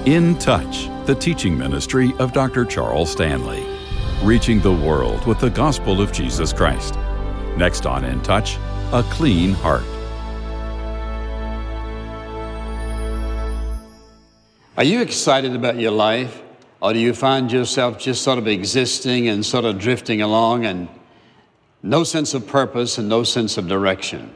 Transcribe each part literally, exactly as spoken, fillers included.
In Touch, the teaching ministry of Doctor Charles Stanley, reaching the world with the gospel of Jesus Christ. Next on In Touch, a clean heart. Are you excited about your life, or do you find yourself just sort of existing and sort of drifting along and no sense of purpose and no sense of direction?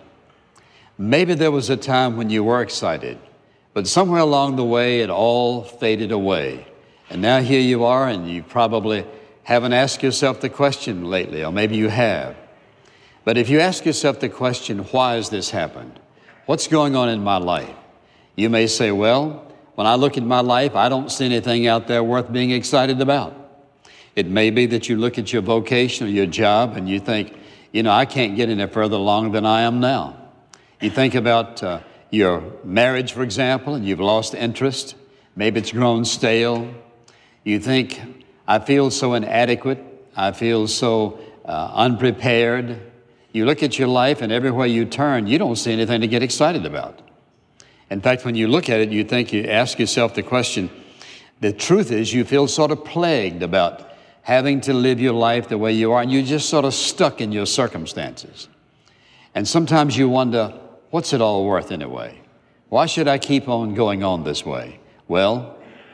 Maybe there was a time when you were excited, but somewhere along the way it all faded away. And now here you are, and you probably haven't asked yourself the question lately, or maybe you have. But if you ask yourself the question, why has this happened? What's going on in my life? You may say, well, when I look at my life, I don't see anything out there worth being excited about. It may be that you look at your vocation or your job and you think, you know, I can't get any further along than I am now. You think about uh, your marriage, for example, and you've lost interest. Maybe it's grown stale. You think, I feel so inadequate. I feel so uh, unprepared. You look at your life, and everywhere you turn, you don't see anything to get excited about. In fact, when you look at it, you think, you ask yourself the question, the truth is you feel sort of plagued about having to live your life the way you are, and you're just sort of stuck in your circumstances. And sometimes you wonder, what's it all worth anyway? Why should I keep on going on this way? Well,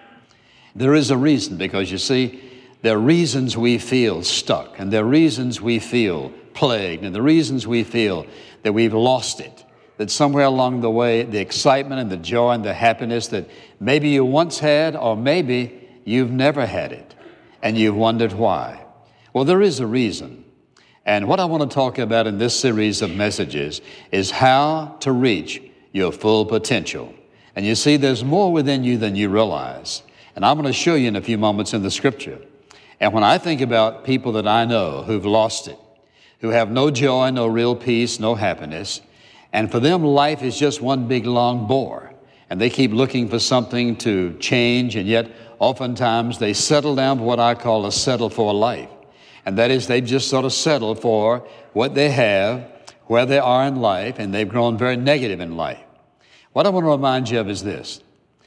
there is a reason, because you see, there are reasons we feel stuck, and there are reasons we feel plagued, and the reasons we feel that we've lost it. That somewhere along the way, the excitement and the joy and the happiness that maybe you once had, or maybe you've never had it, and you've wondered why. Well, there is a reason. And what I want to talk about in this series of messages is how to reach your full potential. And you see, there's more within you than you realize. And I'm going to show you in a few moments in the Scripture. And when I think about people that I know who've lost it, who have no joy, no real peace, no happiness, and for them, life is just one big long bore. And they keep looking for something to change, and yet oftentimes they settle down for what I call a settle for life. And that is, they've just sort of settled for what they have, where they are in life, and they've grown very negative in life. What I want to remind you of is this.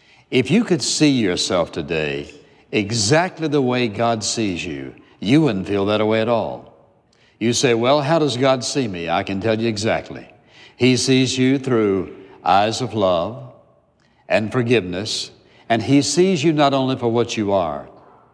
If you could see yourself today exactly the way God sees you, you wouldn't feel that way at all. You say, well, how does God see me? I can tell you exactly. He sees you through eyes of love and forgiveness, and He sees you not only for what you are.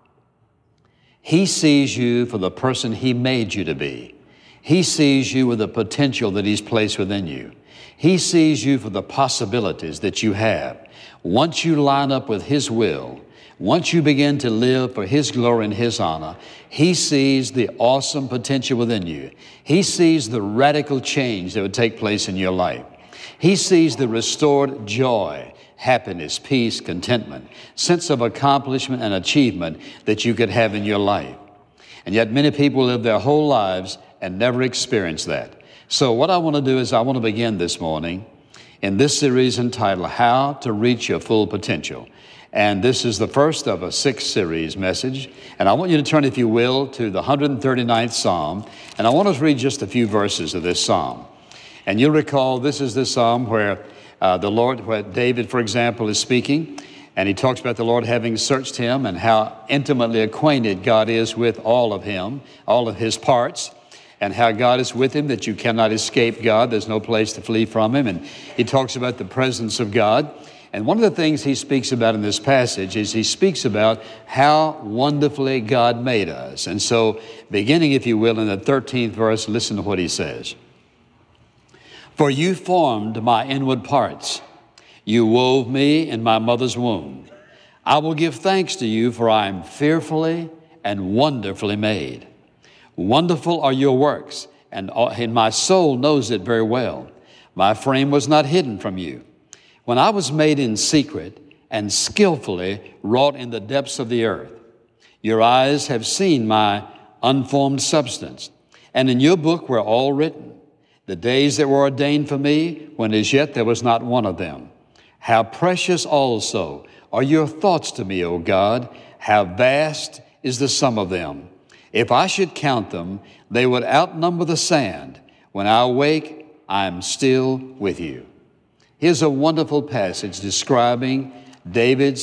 He sees you for the person He made you to be. He sees you with the potential that He's placed within you. He sees you for the possibilities that you have. Once you line up with His will, once you begin to live for His glory and His honor, He sees the awesome potential within you. He sees the radical change that would take place in your life. He sees the restored joy, happiness, peace, contentment, sense of accomplishment and achievement that you could have in your life. And yet many people live their whole lives and never experience that. So what I want to do is I want to begin this morning in this series entitled, How to Reach Your Full Potential. And this is the first of a six-series message. And I want you to turn, if you will, to the one hundred thirty-ninth Psalm. And I want us to read just a few verses of this psalm. And you'll recall this is the psalm where uh, the Lord, where David, for example, is speaking. And he talks about the Lord having searched him and how intimately acquainted God is with all of him, all of his parts, and how God is with him, that you cannot escape God. There's no place to flee from him. And he talks about the presence of God. And one of the things he speaks about in this passage is he speaks about how wonderfully God made us. And so, beginning, if you will, in the thirteenth verse, listen to what he says. For you formed my inward parts. You wove me in my mother's womb. I will give thanks to you, for I am fearfully and wonderfully made. Wonderful are your works, and my soul knows it very well. My frame was not hidden from you, when I was made in secret and skillfully wrought in the depths of the earth. Your eyes have seen my unformed substance, and in your book were all written, the days that were ordained for me, when as yet there was not one of them. How precious also are your thoughts to me, O God. How vast is the sum of them. If I should count them, they would outnumber the sand. When I awake, I am still with you. Here's a wonderful passage describing David's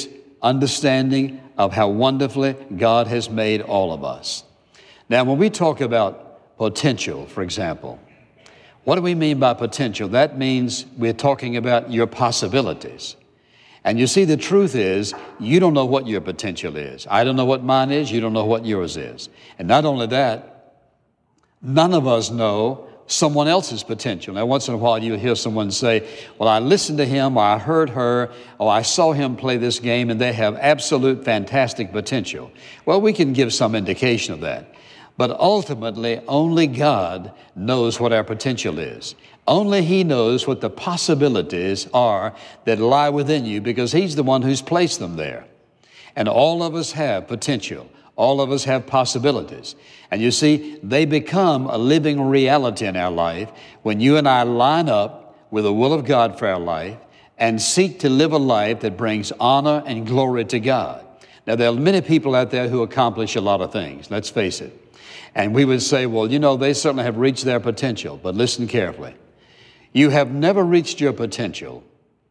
understanding of how wonderfully God has made all of us. Now, when we talk about potential, for example, what do we mean by potential? That means we're talking about your possibilities. And you see, the truth is, you don't know what your potential is. I don't know what mine is. You don't know what yours is. And not only that, none of us know someone else's potential. Now, once in a while, you'll hear someone say, well, I listened to him, or I heard her, or I saw him play this game, and they have absolute fantastic potential. Well, we can give some indication of that. But ultimately, only God knows what our potential is. Only He knows what the possibilities are that lie within you, because He's the one who's placed them there. And all of us have potential. All of us have possibilities. And you see, they become a living reality in our life when you and I line up with the will of God for our life and seek to live a life that brings honor and glory to God. Now, there are many people out there who accomplish a lot of things, let's face it. And we would say, well, you know, they certainly have reached their potential. But listen carefully. You have never reached your potential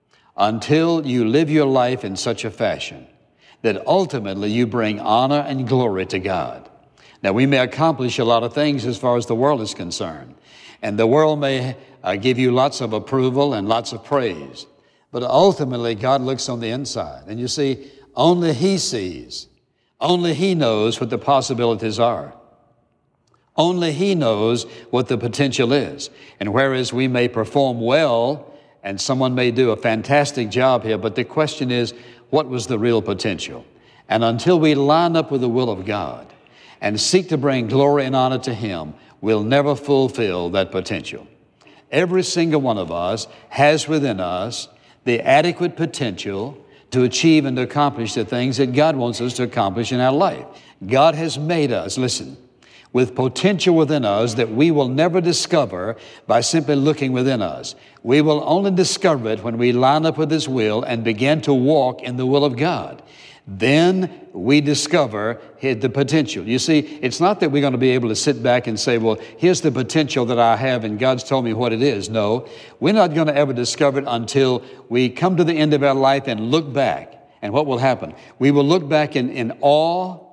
until you live your life in such a fashion that ultimately you bring honor and glory to God. Now, we may accomplish a lot of things as far as the world is concerned, and the world may uh, give you lots of approval and lots of praise, but ultimately God looks on the inside. And you see, only He sees, only He knows what the possibilities are. Only He knows what the potential is. And whereas we may perform well, and someone may do a fantastic job here, but the question is, what was the real potential? And until we line up with the will of God and seek to bring glory and honor to Him, we'll never fulfill that potential. Every single one of us has within us the adequate potential to achieve and to accomplish the things that God wants us to accomplish in our life. God has made us, listen, with potential within us that we will never discover by simply looking within us. We will only discover it when we line up with His will and begin to walk in the will of God. Then we discover the potential. You see, it's not that we're going to be able to sit back and say, well, here's the potential that I have and God's told me what it is. No, we're not going to ever discover it until we come to the end of our life and look back. And what will happen? We will look back in, in awe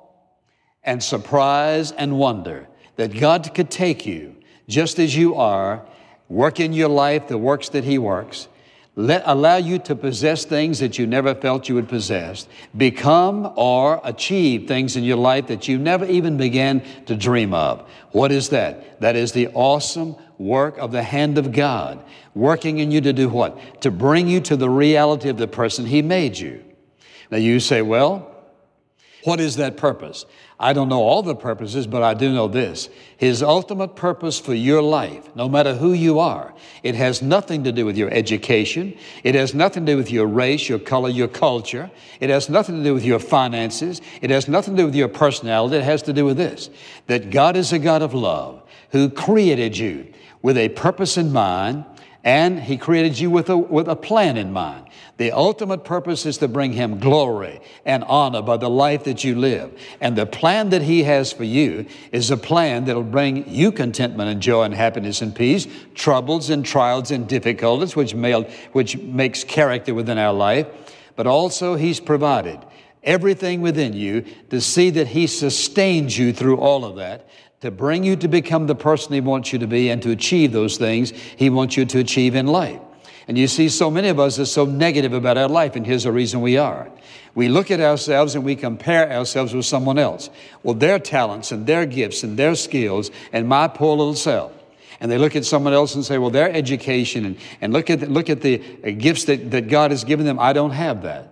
and surprise and wonder that God could take you just as you are, work in your life the works that He works, let, allow you to possess things that you never felt you would possess, become or achieve things in your life that you never even began to dream of. What is that? That is the awesome work of the hand of God, working in you to do what? To bring you to the reality of the person He made you. Now you say, well, what is that purpose? I don't know all the purposes, but I do know this. His ultimate purpose for your life, no matter who you are, it has nothing to do with your education. It has nothing to do with your race, your color, your culture. It has nothing to do with your finances. It has nothing to do with your personality. It has to do with this, that God is a God of love who created you with a purpose in mind, and He created you with a, with a plan in mind. The ultimate purpose is to bring Him glory and honor by the life that you live. And the plan that He has for you is a plan that will bring you contentment and joy and happiness and peace, troubles and trials and difficulties, which, may, which makes character within our life. But also He's provided everything within you to see that He sustains you through all of that, to bring you to become the person He wants you to be and to achieve those things He wants you to achieve in life. And you see, so many of us are so negative about our life, and here's the reason we are. We look at ourselves and we compare ourselves with someone else. Well, their talents and their gifts and their skills and my poor little self. And they look at someone else and say, well, their education and, and look at the, look at the gifts that, that God has given them. I don't have that.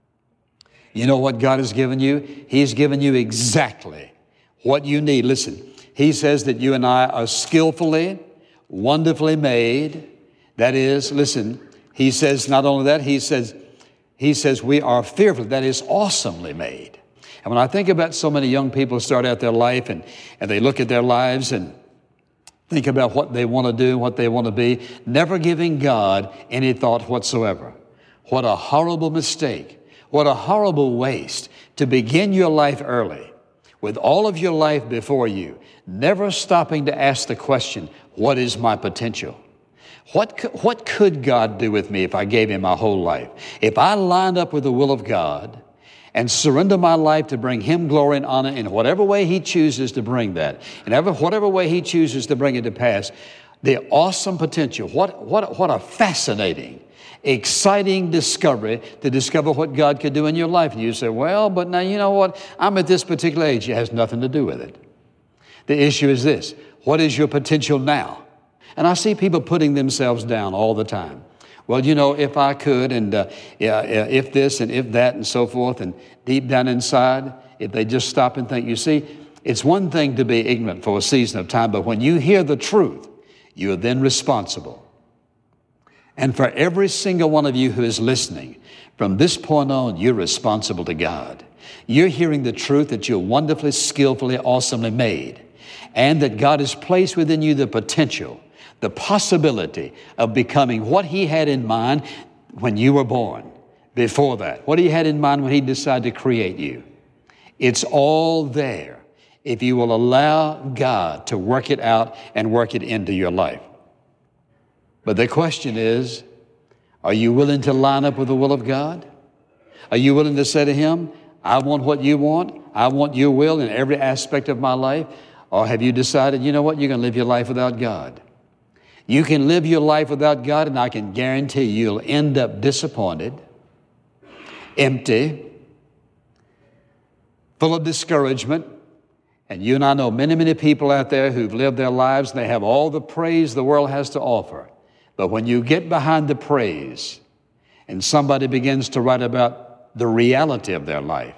You know what God has given you? He's given you exactly what you need. Listen, He says that you and I are skillfully, wonderfully made. That is, listen, He says not only that, He says, He says we are fearfully, that is awesomely made. And when I think about so many young people start out their life and, and they look at their lives and think about what they want to do, what they want to be, never giving God any thought whatsoever. What a horrible mistake. What a horrible waste to begin your life early with all of your life before you, never stopping to ask the question, what is my potential? What, what could God do with me if I gave Him my whole life? If I lined up with the will of God and surrender my life to bring Him glory and honor in whatever way He chooses to bring that, in ever, whatever way He chooses to bring it to pass, the awesome potential, what, what, what a fascinating, exciting discovery to discover what God could do in your life. And you say, well, but now you know what? I'm at this particular age. It has nothing to do with it. The issue is this: what is your potential now? And I see people putting themselves down all the time. Well, you know, if I could, and uh, yeah, yeah, if this and if that and so forth, and deep down inside, if they just stop and think, you see, it's one thing to be ignorant for a season of time, but when you hear the truth, you are then responsible. And for every single one of you who is listening, from this point on, you're responsible to God. You're hearing the truth that you're wonderfully, skillfully, awesomely made, and that God has placed within you the potential, the possibility of becoming what He had in mind when you were born, before that, what He had in mind when He decided to create you. It's all there if you will allow God to work it out and work it into your life. But the question is, are you willing to line up with the will of God? Are you willing to say to Him, I want what you want, I want your will in every aspect of my life? Or have you decided, you know what, you're going to live your life without God? You can live your life without God, and I can guarantee you'll end up disappointed, empty, full of discouragement. And you and I know many, many people out there who've lived their lives, and they have all the praise the world has to offer. But when you get behind the praise and somebody begins to write about the reality of their life,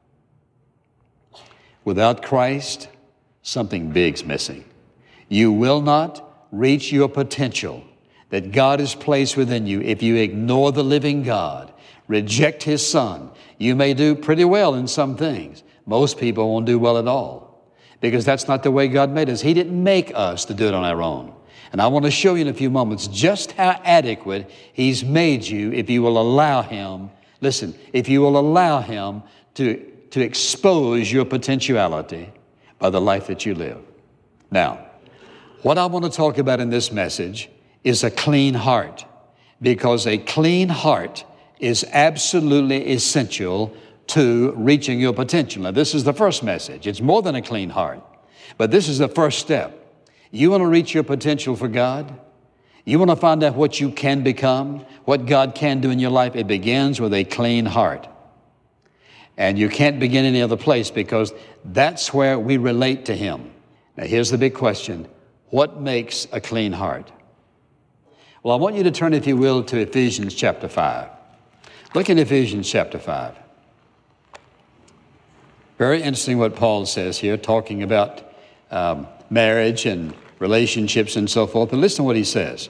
without Christ, something big's missing. You will not reach your potential that God has placed within you if you ignore the living God, reject His Son. You may do pretty well in some things. Most people won't do well at all, because that's not the way God made us. He didn't make us to do it on our own. And I want to show you in a few moments just how adequate He's made you if you will allow Him, listen, if you will allow Him to, to expose your potentiality by the life that you live. Now, what I want to talk about in this message is a clean heart, because a clean heart is absolutely essential to reaching your potential. Now, this is the first message. It's more than a clean heart, but this is the first step. You want to reach your potential for God? You want to find out what you can become, what God can do in your life? It begins with a clean heart. And you can't begin any other place, because that's where we relate to Him. Now, here's the big question. What makes a clean heart? Well, I want you to turn, if you will, to Ephesians chapter five. Look in Ephesians chapter five. Very interesting what Paul says here, talking about um, marriage and relationships and so forth. But listen to what he says.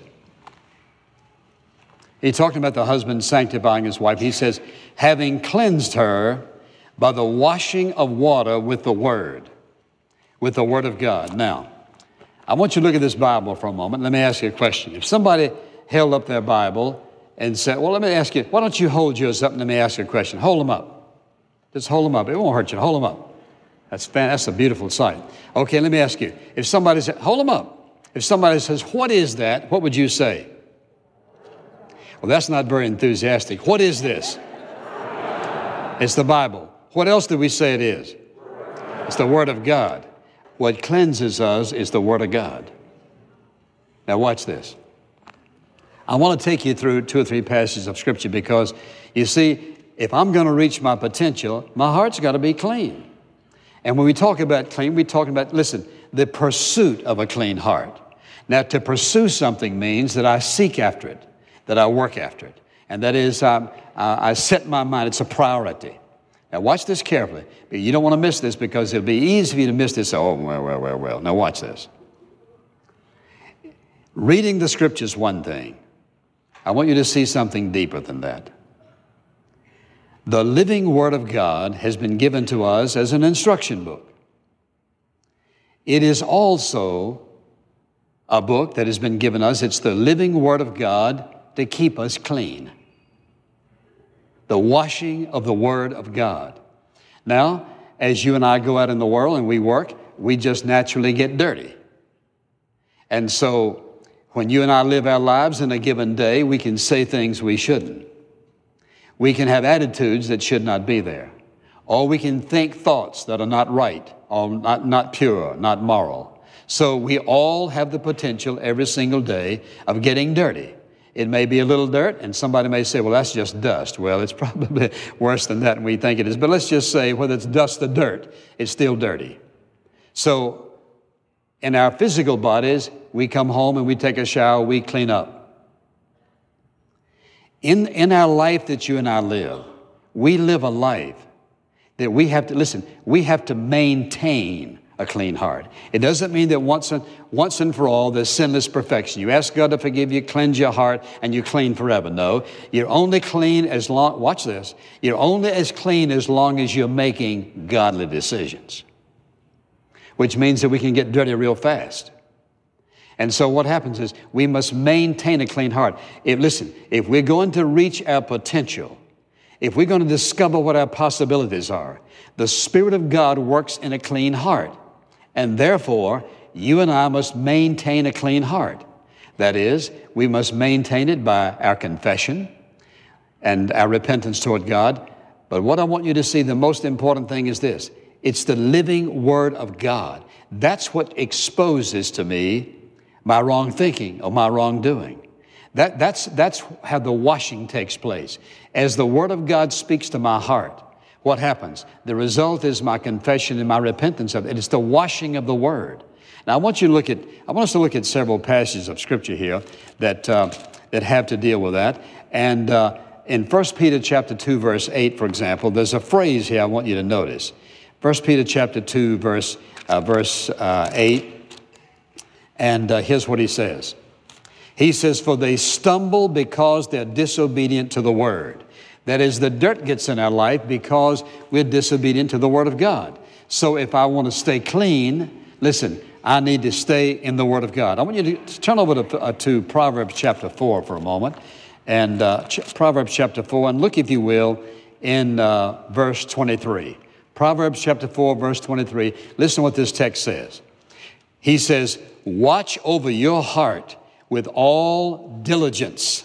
He's talking about the husband sanctifying his wife. He says, having cleansed her by the washing of water with the Word, with the Word of God. Now, I want you to look at this Bible for a moment. Let me ask you a question. If somebody held up their Bible and said, well, let me ask you, why don't you hold yours up and let me ask you a question. Hold them up. Just hold them up. It won't hurt you. Hold them up. That's fan- that's a beautiful sight. Okay, let me ask you. If somebody said, hold them up. If somebody says, what is that? What would you say? Well, that's not very enthusiastic. What is this? It's the Bible. What else do we say it is? It's the Word of God. What cleanses us is the Word of God. Now watch this. I want to take you through two or three passages of Scripture, because, you see, if I'm going to reach my potential, my heart's got to be clean. And when we talk about clean, we're talking about, listen, the pursuit of a clean heart. Now, to pursue something means that I seek after it, that I work after it. And that is, um, uh, I set my mind, it's a priority. Now, watch this carefully. You don't want to miss this, because it'll be easy for you to miss this. Oh, well, well, well, well. Now, watch this. Reading the Scripture is one thing. I want you to see something deeper than that. The living Word of God has been given to us as an instruction book. It is also a book that has been given us. It's the living Word of God to keep us clean. The washing of the Word of God. Now, as you and I go out in the world and we work, we just naturally get dirty. And so, when you and I live our lives in a given day, we can say things we shouldn't. We can have attitudes that should not be there. or we can think thoughts that are not right, or not, not pure, not moral. So we all have the potential every single day of getting dirty. It may be a little dirt, and somebody may say, well, that's just dust. Well, it's probably worse than that than we think it is. But let's just say whether it's dust or dirt, it's still dirty. So in our physical bodies, we come home and we take a shower, we clean up. In, in our life that you and I live, we live a life that we have to, listen, we have to maintain a clean heart. It doesn't mean that once and, once and for all there's sinless perfection. You ask God to forgive you, cleanse your heart, and you're clean forever. No, you're only clean as long, watch this, you're only as clean as long as you're making godly decisions, which means that we can get dirty real fast. And so what happens is we must maintain a clean heart. If, listen, if we're going to reach our potential, if we're going to discover what our possibilities are, the Spirit of God works in a clean heart. And therefore, you and I must maintain a clean heart. That is, we must maintain it by our confession and our repentance toward God. But what I want you to see, the most important thing is this. It's the living Word of God. That's what exposes to me my wrong thinking or my wrongdoing. That, that's, that's how the washing takes place. As the Word of God speaks to my heart, what happens? The result is my confession and my repentance of it. It's the washing of the Word. Now, I want you to look at, I want us to look at several passages of Scripture here that, uh, that have to deal with that. And uh, in First Peter chapter two, verse eight, for example, there's a phrase here I want you to notice. First Peter chapter two, verse, uh, verse uh, eight, and uh, here's what he says. He says, for they stumble because they're disobedient to the Word. That is, the dirt gets in our life because we're disobedient to the Word of God. So if I want to stay clean, listen, I need to stay in the Word of God. I want you to turn over to, uh, to Proverbs chapter four for a moment. And uh, ch- Proverbs chapter four, and look, if you will, in uh, verse twenty-three. Proverbs chapter four, verse twenty-three. Listen to what this text says. He says, watch over your heart with all diligence.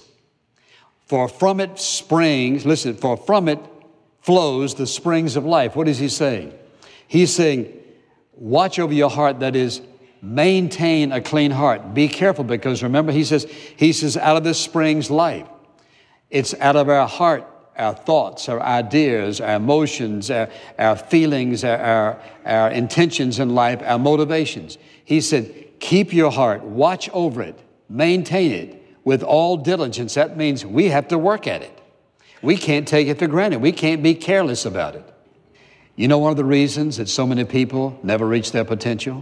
For from it springs, listen, for from it flows the springs of life. What is he saying? He's saying, watch over your heart, that is, maintain a clean heart. Be careful, because remember, he says, he says, out of this springs life. It's out of our heart, our thoughts, our ideas, our emotions, our, our feelings, our, our, our intentions in life, our motivations. He said, keep your heart, watch over it, maintain it with all diligence. That means we have to work at it. We can't take it for granted. We can't be careless about it. You know one of the reasons that so many people never reach their potential?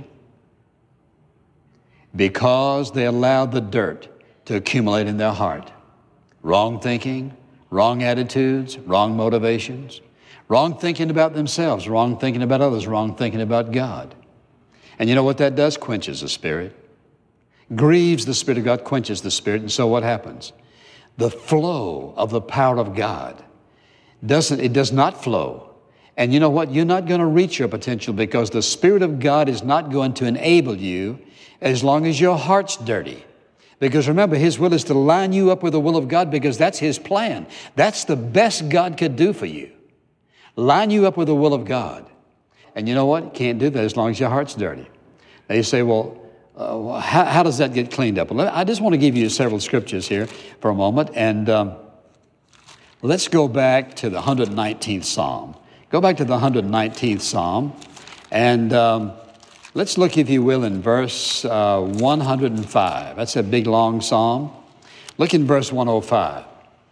Because they allow the dirt to accumulate in their heart. Wrong thinking, wrong attitudes, wrong motivations, wrong thinking about themselves, wrong thinking about others, wrong thinking about God. And you know what that does? Quenches the Spirit. Grieves the Spirit of God, quenches the Spirit. And so what happens? The flow of the power of God doesn't, it does not flow. And you know what? You're not going to reach your potential because the Spirit of God is not going to enable you as long as your heart's dirty. Because remember, His will is to line you up with the will of God, because that's His plan. That's the best God could do for you. Line you up with the will of God. And you know what? You can't do that as long as your heart's dirty. Now you say, well, Uh, how, how does that get cleaned up? Well, I just want to give you several scriptures here for a moment. And um, let's go back to the one hundred nineteenth Psalm. Go back to the one hundred nineteenth Psalm. And um, let's look, if you will, in verse uh, one hundred five. That's a big, long psalm. Look in verse one oh five.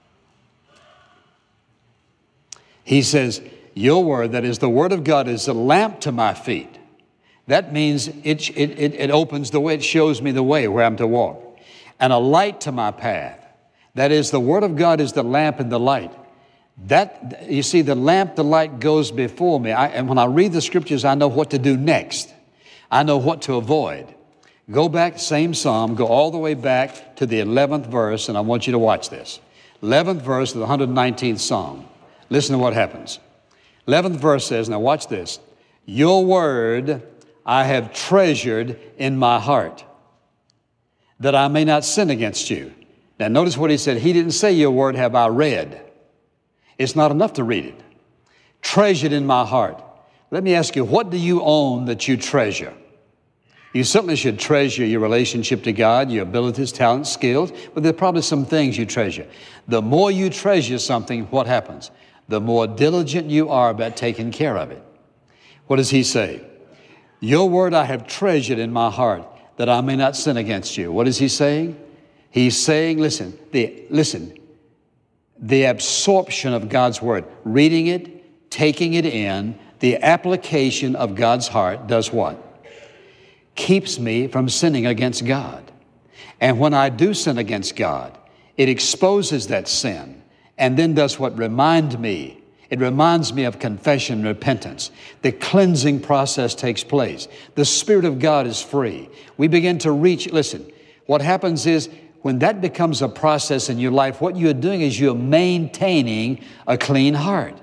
He says, your word, that is the word of God, is a lamp to my feet. That means it, it, it, it opens the way. It shows me the way where I'm to walk. And a light to my path. That is, the Word of God is the lamp and the light. That, you see, the lamp, the light goes before me. I, and when I read the Scriptures, I know what to do next. I know what to avoid. Go back, same psalm, go all the way back to the eleventh verse, and I want you to watch this. eleventh verse of the one hundred nineteenth Psalm. Listen to what happens. eleventh verse says, now watch this. Your word I have treasured in my heart, that I may not sin against you. Now notice what he said. He didn't say, your word have I read. It's not enough to read it. treasured in my heart. Let me ask you, what do you own that you treasure? You certainly should treasure your relationship to God, your abilities, talents, skills, but there are probably some things you treasure. The more you treasure something, what happens? The more diligent you are about taking care of it. What does he say? Your word I have treasured in my heart, that I may not sin against you. What is he saying? He's saying, listen, the, listen, the absorption of God's word, reading it, taking it in, the application of God's heart does what? Keeps me from sinning against God. And when I do sin against God, it exposes that sin and then does what? Remind me. It reminds me of confession and repentance. The cleansing process takes place. The Spirit of God is free. We begin to reach, listen, what happens is when that becomes a process in your life, what you're doing is you're maintaining a clean heart.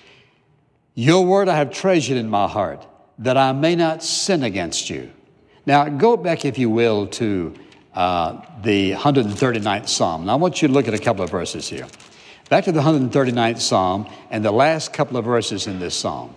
Your word I have treasured in my heart, that I may not sin against you. Now, go back, if you will, to uh, the one hundred thirty-ninth Psalm. Now, I want you to look at a couple of verses here. Back to the one hundred thirty-ninth Psalm and the last couple of verses in this Psalm.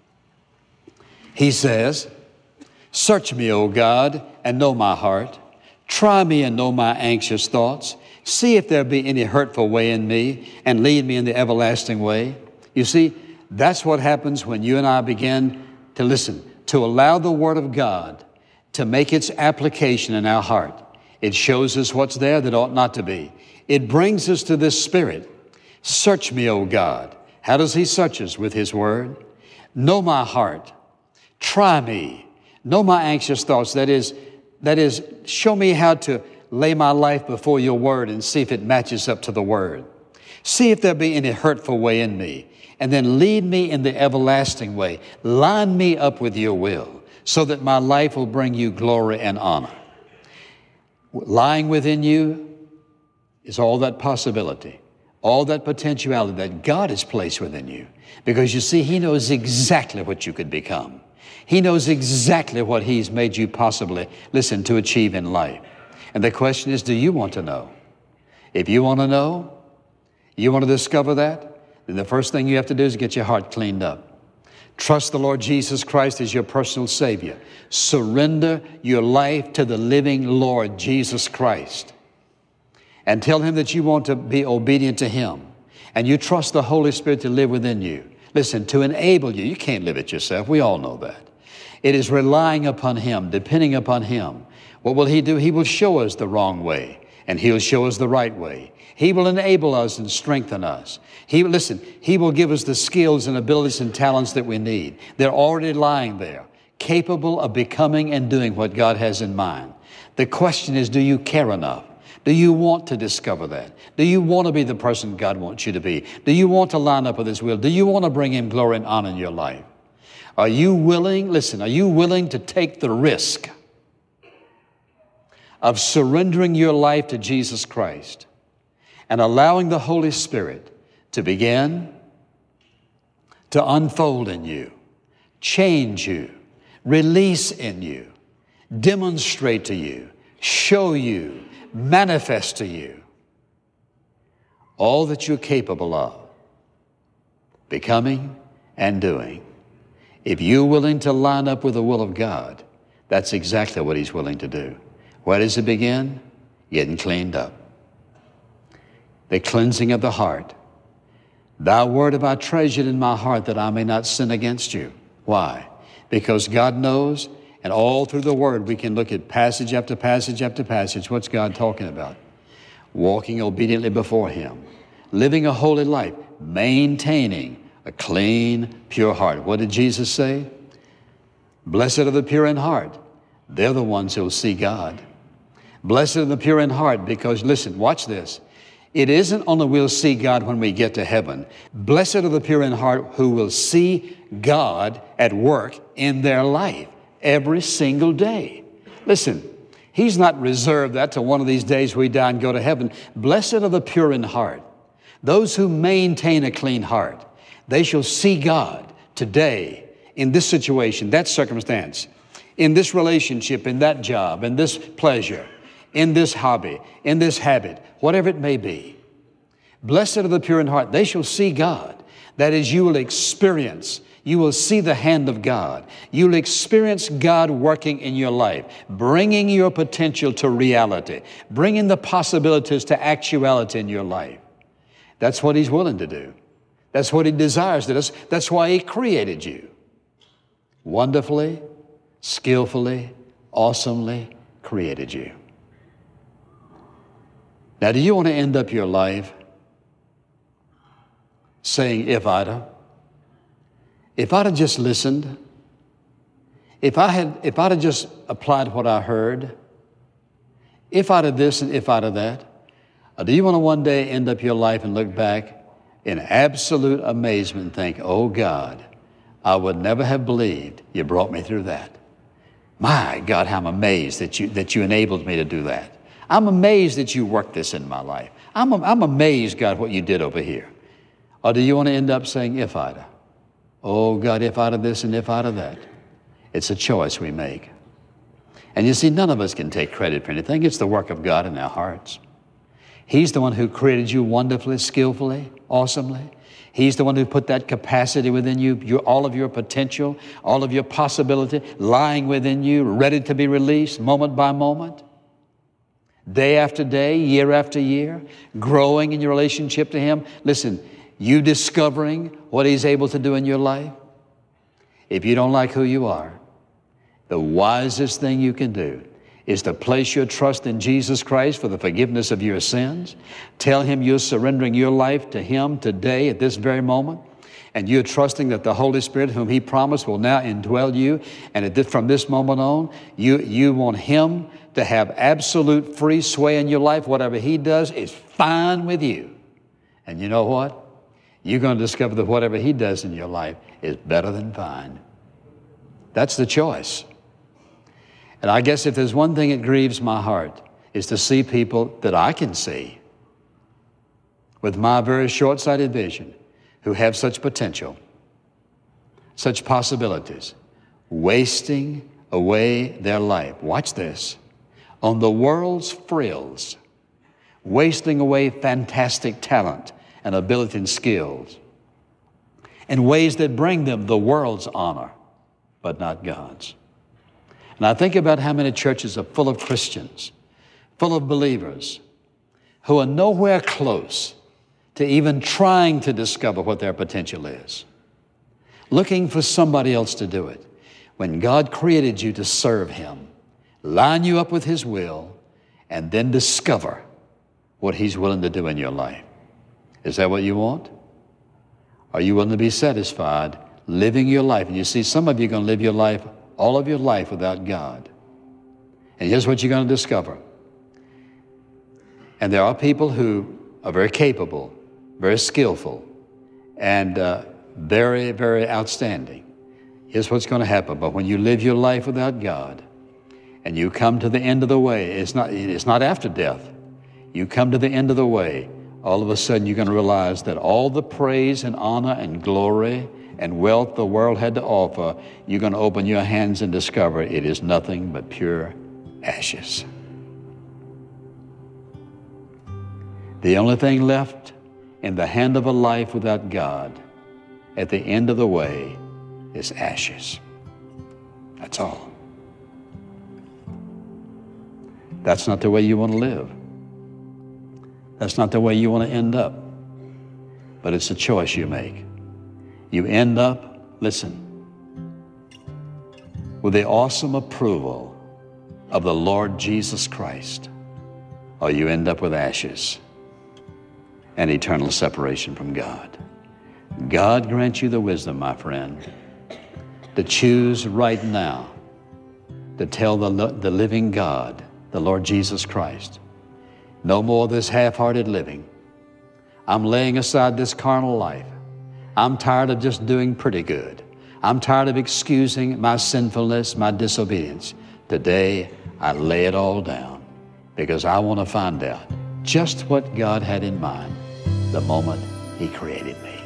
He says, search me, O God, and know my heart. Try me and know my anxious thoughts. See if there be any hurtful way in me, and lead me in the everlasting way. You see, that's what happens when you and I begin to listen, to allow the Word of God to make its application in our heart. It shows us what's there that ought not to be. It brings us to this spirit. Search me, O God. How does he search us? With his word. Know my heart. Try me. Know my anxious thoughts. That is, that is, show me how to lay my life before your word and see if it matches up to the word. See if there be any hurtful way in me, and then lead me in the everlasting way. Line me up with your will, so that my life will bring you glory and honor. Lying within you is all that possibility, all that potentiality that God has placed within you. Because you see, he knows exactly what you could become. He knows exactly what he's made you possibly, listen, to achieve in life. And the question is, do you want to know? If you want to know, you want to discover that, then the first thing you have to do is get your heart cleaned up. Trust the Lord Jesus Christ as your personal Savior. Surrender your life to the living Lord Jesus Christ. And tell him that you want to be obedient to him. And you trust the Holy Spirit to live within you. Listen, to enable you. You can't live it yourself. We all know that. It is relying upon him, depending upon him. What will he do? He will show us the wrong way, and he'll show us the right way. He will enable us and strengthen us. He, listen, he will give us the skills and abilities and talents that we need. They're already lying there, capable of becoming and doing what God has in mind. The question is, do you care enough? Do you want to discover that? Do you want to be the person God wants you to be? Do you want to line up with his will? Do you want to bring him glory and honor in your life? Are you willing, listen, are you willing to take the risk of surrendering your life to Jesus Christ and allowing the Holy Spirit to begin to unfold in you, change you, release in you, demonstrate to you, show you, manifest to you all that you're capable of becoming and doing? If you're willing to line up with the will of God, that's exactly what he's willing to do. Where does it begin? Getting cleaned up. The cleansing of the heart. Thy word have I treasured in my heart, that I may not sin against you. Why? Because God knows, and all through the word we can look at passage after passage after passage. What's God talking about? Walking obediently before him, living a holy life, maintaining a clean, pure heart. What did Jesus say? Blessed are the pure in heart. They're the ones who will see God. Blessed are the pure in heart, because, listen, watch this. It isn't only we'll see God when we get to heaven. Blessed are the pure in heart, who will see God at work in their life every single day. Listen, he's not reserved that to one of these days we die and go to heaven. Blessed are the pure in heart, those who maintain a clean heart. They shall see God today in this situation, that circumstance, in this relationship, in that job, in this pleasure, in this hobby, in this habit, whatever it may be. Blessed are the pure in heart. They shall see God. That is, you will experience, you will see the hand of God. You'll experience God working in your life, bringing your potential to reality, bringing the possibilities to actuality in your life. That's what He's willing to do. That's what He desires to do. That's why He created you. Wonderfully, skillfully, awesomely created you. Now, do you want to end up your life saying, if I'da, if I'd have just listened, if I had, if I'd have just applied what I heard, if I'd have this and if I'd have that? Or do you want to one day end up your life and look back in absolute amazement and think, oh God, I would never have believed you brought me through that. My God, how I'm amazed that you, that you enabled me to do that. I'm amazed that you worked this in my life. I'm, I'm amazed, God, what you did over here. Or do you want to end up saying, if I'd have? Oh God, if I'd have this and if I'd have that? It's a choice we make. And you see, none of us can take credit for anything. It's the work of God in our hearts. He's the one who created you wonderfully, skillfully, awesomely. He's the one who put that capacity within you, your, all of your potential, all of your possibility lying within you, ready to be released moment by moment, day after day, year after year, growing in your relationship to Him. Listen, you discovering what He's able to do in your life. If you don't like who you are, the wisest thing you can do is to place your trust in Jesus Christ for the forgiveness of your sins. Tell Him you're surrendering your life to Him today at this very moment. And you're trusting that the Holy Spirit, whom He promised, will now indwell you. And at this, from this moment on, you, you want Him to have absolute free sway in your life. Whatever He does is fine with you. And you know what? You're going to discover that whatever He does in your life is better than fine. That's the choice. And I guess if there's one thing that grieves my heart is to see people that I can see with my very short-sighted vision who have such potential, such possibilities, wasting away their life. Watch this. On the world's frills, wasting away fantastic talent and ability and skills in ways that bring them the world's honor, but not God's. And I think about how many churches are full of Christians, full of believers, who are nowhere close to even trying to discover what their potential is, looking for somebody else to do it. When God created you to serve Him, line you up with His will, and then discover what He's willing to do in your life. Is that what you want? Are you willing to be satisfied living your life? And you see, some of you are going to live your life, all of your life, without God. And here's what you're going to discover. And there are people who are very capable, very skillful, and uh, very, very outstanding. Here's what's going to happen. But when you live your life without God, and you come to the end of the way, it's not, it's not after death. You come to the end of the way, all of a sudden you're going to realize that all the praise and honor and glory and wealth the world had to offer, you're going to open your hands and discover it is nothing but pure ashes. The only thing left in the hand of a life without God at the end of the way is ashes. That's all. That's not the way you want to live. That's not the way you want to end up. But it's a choice you make. You end up, listen, with the awesome approval of the Lord Jesus Christ, or you end up with ashes and eternal separation from God. God grant you the wisdom, my friend, to choose right now to tell the, the living God, the Lord Jesus Christ, no more of this half-hearted living. I'm laying aside this carnal life. I'm tired of just doing pretty good. I'm tired of excusing my sinfulness, my disobedience. Today, I lay it all down because I want to find out just what God had in mind the moment He created me.